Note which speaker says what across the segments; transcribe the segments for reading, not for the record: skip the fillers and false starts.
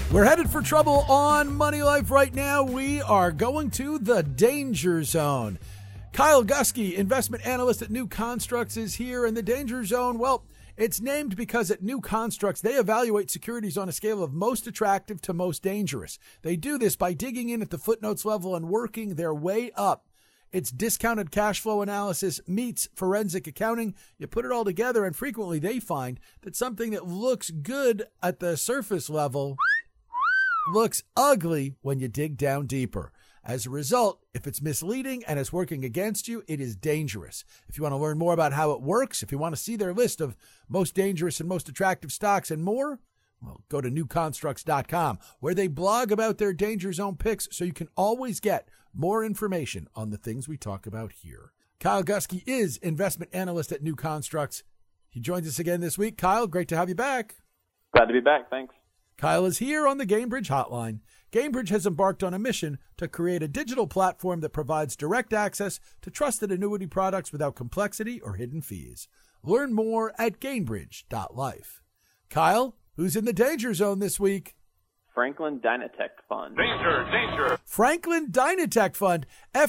Speaker 1: We're headed for trouble on Money Life right now. We are going to the danger zone. Kyle Gusky, investment analyst at New Constructs, is here. In the danger zone, well, it's named because at New Constructs, they evaluate securities on a scale of most attractive to most dangerous. They do this by digging in at the footnotes level and working their way up. It's discounted cash flow analysis meets forensic accounting. You put it all together, and frequently they find that something that looks good at the surface level looks ugly when you dig down deeper. As a result, if it's misleading and it's working against you, it is dangerous. If you want to learn more about how it works, if you want to see their list of most dangerous and most attractive stocks and more, well, go to newconstructs.com, where they blog about their danger zone picks so you can always get more information on the things we talk about here. Kyle Gusky is investment analyst at New Constructs. He joins us again this week. Kyle, great to have you back.
Speaker 2: Glad to be back. Thanks.
Speaker 1: Kyle is here on the Gainbridge Hotline. Gainbridge has embarked on a mission to create a digital platform that provides direct access to trusted annuity products without complexity or hidden fees. Learn more at Gainbridge.life. Kyle, who's in the danger zone this week?
Speaker 2: Franklin Dynatech Fund.
Speaker 3: Danger.
Speaker 1: Franklin Dynatech Fund,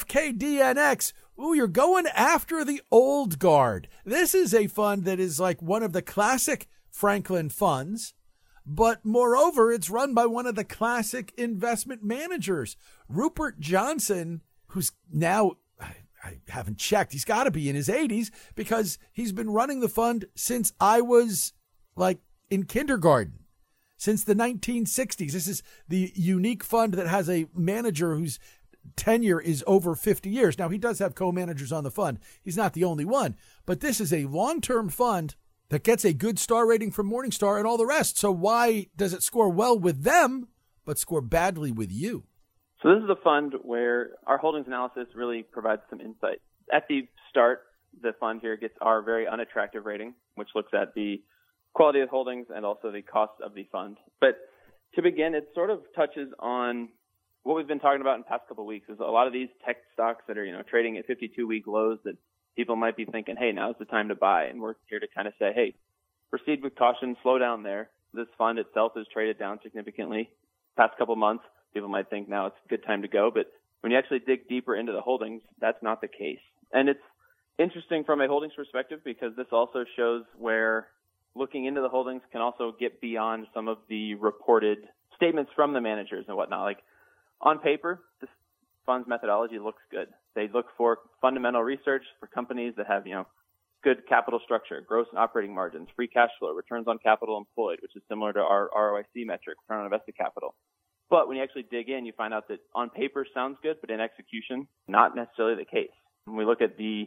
Speaker 1: FKDNX. Ooh, you're going after the old guard. This is a fund that is like one of the classic Franklin funds. But moreover, it's run by one of the classic investment managers, Rupert Johnson, who's now, I haven't checked, he's got to be in his 80s because he's been running the fund since I was like in kindergarten, since the 1960s. This is the unique fund that has a manager whose tenure is over 50 years. Now, he does have co-managers on the fund. He's not the only one, but this is a long-term fund that gets a good star rating from Morningstar and all the rest. So why does it score well with them, but score badly with you?
Speaker 2: So this is a fund where our holdings analysis really provides some insight. At the start, the fund here gets our very unattractive rating, which looks at the quality of holdings and also the cost of the fund. But to begin, it sort of touches on what we've been talking about in the past couple of weeks, is a lot of these tech stocks that are, trading at 52-week lows that people might be thinking, hey, now's the time to buy. And we're here to kind of say, hey, proceed with caution, slow down there. This fund itself has traded down significantly past couple months. People might think now it's a good time to go. But when you actually dig deeper into the holdings, that's not the case. And it's interesting from a holdings perspective because this also shows where looking into the holdings can also get beyond some of the reported statements from the managers and whatnot. Like on paper, this fund's methodology looks good. They look for fundamental research for companies that have, good capital structure, gross and operating margins, free cash flow, returns on capital employed, which is similar to our ROIC metric, return on invested capital. But when you actually dig in, you find out that on paper sounds good, but in execution, not necessarily the case. When we look at the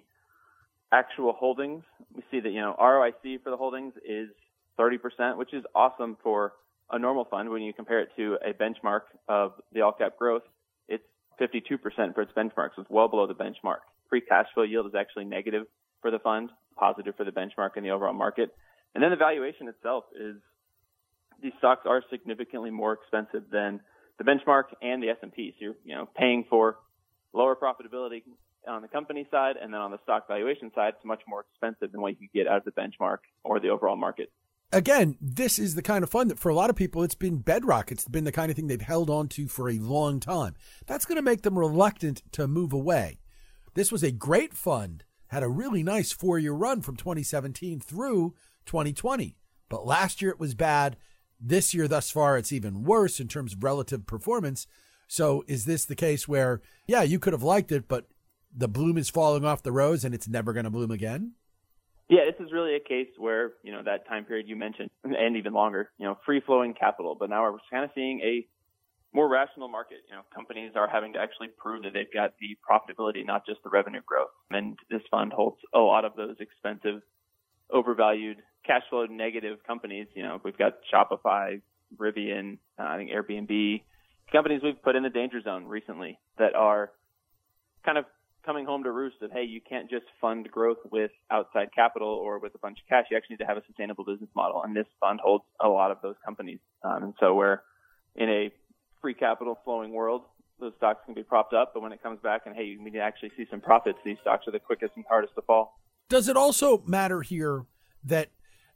Speaker 2: actual holdings, we see that, ROIC for the holdings is 30%, which is awesome for a normal fund. When you compare it to a benchmark of the all cap growth, it's 52% for its benchmark, so it's well below the benchmark. Free cash flow yield is actually negative for the fund, positive for the benchmark and the overall market. And then the valuation itself is these stocks are significantly more expensive than the benchmark and the S&P. So you're, paying for lower profitability on the company side, and then on the stock valuation side, it's much more expensive than what you could get out of the benchmark or the overall market.
Speaker 1: Again, this is the kind of fund that for a lot of people, it's been bedrock. It's been the kind of thing they've held on to for a long time. That's going to make them reluctant to move away. This was a great fund, had a really nice 4-year run from 2017 through 2020. But last year it was bad. This year thus far, it's even worse in terms of relative performance. So is this the case where, yeah, you could have liked it, but the bloom is falling off the rose and it's never going to bloom again?
Speaker 2: Yeah, this is really a case where, that time period you mentioned and even longer, free-flowing capital. But now we're kind of seeing a more rational market. Companies are having to actually prove that they've got the profitability, not just the revenue growth. And this fund holds a lot of those expensive, overvalued, cash flow negative companies. We've got Shopify, Rivian, I think Airbnb, companies we've put in the danger zone recently that are kind of coming home to roost of, hey, you can't just fund growth with outside capital or with a bunch of cash. You actually need to have a sustainable business model. And this fund holds a lot of those companies. And so we're in a free capital flowing world, those stocks can be propped up. But when it comes back and, hey, you need to actually see some profits, these stocks are the quickest and hardest to fall.
Speaker 1: Does it also matter here that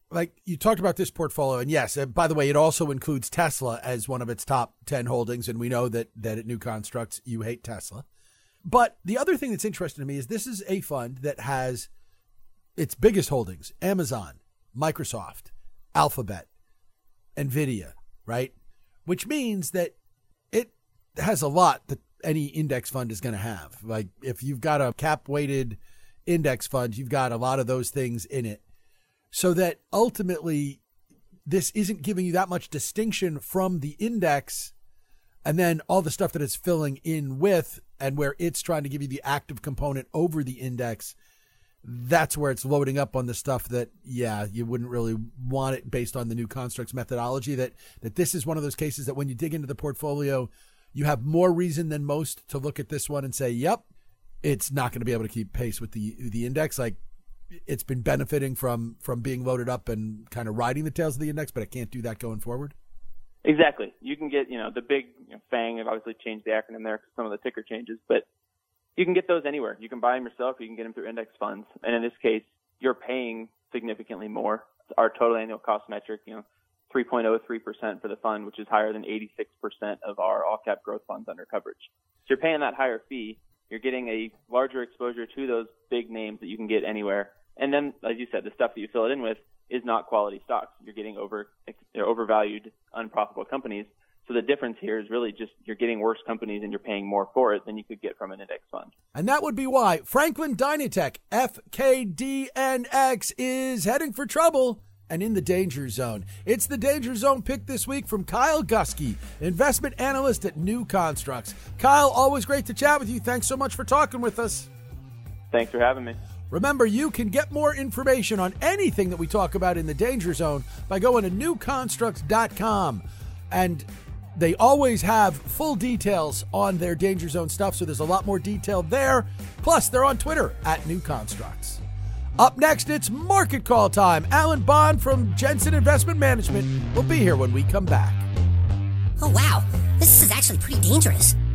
Speaker 1: like you talked about this portfolio, and yes, by the way, it also includes Tesla as one of its top 10 holdings, and we know that at New Constructs, you hate Tesla. But the other thing that's interesting to me is this is a fund that has its biggest holdings: Amazon, Microsoft, Alphabet, NVIDIA, right? Which means that it has a lot that any index fund is going to have. Like if you've got a cap-weighted index fund, you've got a lot of those things in it. So that ultimately this isn't giving you that much distinction from the index and then all the stuff that it's filling in with, and where it's trying to give you the active component over the index. That's where it's loading up on the stuff that, yeah, you wouldn't really want it based on the New Constructs methodology. That this is one of those cases that when you dig into the portfolio, you have more reason than most to look at this one and say, yep, it's not going to be able to keep pace with the index. Like, it's been benefiting from being loaded up and kind of riding the tails of the index, but it can't do that going forward.
Speaker 2: Exactly. You can get, the big FANG. I've obviously changed the acronym there because some of the ticker changes, but you can get those anywhere. You can buy them yourself. You can get them through index funds. And in this case, you're paying significantly more. Our total annual cost metric, 3.03% for the fund, which is higher than 86% of our all-cap growth funds under coverage. So you're paying that higher fee. You're getting a larger exposure to those big names that you can get anywhere. And then, as you said, the stuff that you fill it in with is not quality stocks. You're getting overvalued, unprofitable companies. So the difference here is really just you're getting worse companies and you're paying more for it than you could get from an index fund.
Speaker 1: And that would be why Franklin Dynatech, FKDNX, is heading for trouble and in the danger zone. It's the danger zone pick this week from Kyle Gusky, investment analyst at New Constructs. Kyle, always great to chat with you. Thanks so much for talking with us.
Speaker 2: Thanks for having me.
Speaker 1: Remember, you can get more information on anything that we talk about in the danger zone by going to newconstructs.com. And they always have full details on their danger zone stuff, so there's a lot more detail there. Plus, they're on Twitter at New Constructs. Up next, it's Market Call time. Alan Bond from Jensen Investment Management will be here when we come back.
Speaker 3: Oh, wow. This is actually pretty dangerous.